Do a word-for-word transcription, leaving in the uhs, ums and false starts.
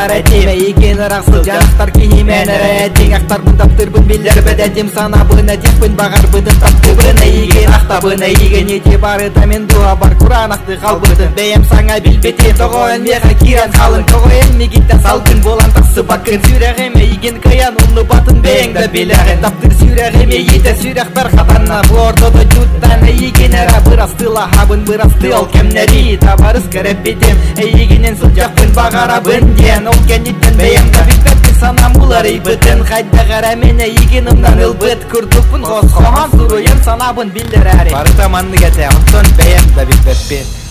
әдем Еген рақсыл жарықтар кеймен әдем Ақтар бұндаптыр бұн белер бәд әдем Сана бұн әдем бұн бағар бұдын тапты бұн Еген ақта бұн еген ете бары тамен дуа бар Құран ақты қалбыдын Бәйім саңа білбете тоғойын меға киран қалын Тоғойын мегеттен салдың болан тақсы бакын Сүйрәғеме еген қиян ұлны батын бәйіңді беләғын Таптыр сүйрәғеме ете сүйрәқтар қатанна Бұл ортада жұттан еген әра Бұрас тыла хабын бұрас тыл кемнәри Табарыз кәріп бетем Егенен сұлжақпын бағара бүнден Ол кәнеттен бәйімді бітбәтті санам ұлар Ибітін қайда ғара мені егенімнен ұлбіт Күрдіпін ғос қоған сұруен санабын білдір әрі Бары таманны кәті ұнтын бәйімді бітбәтпен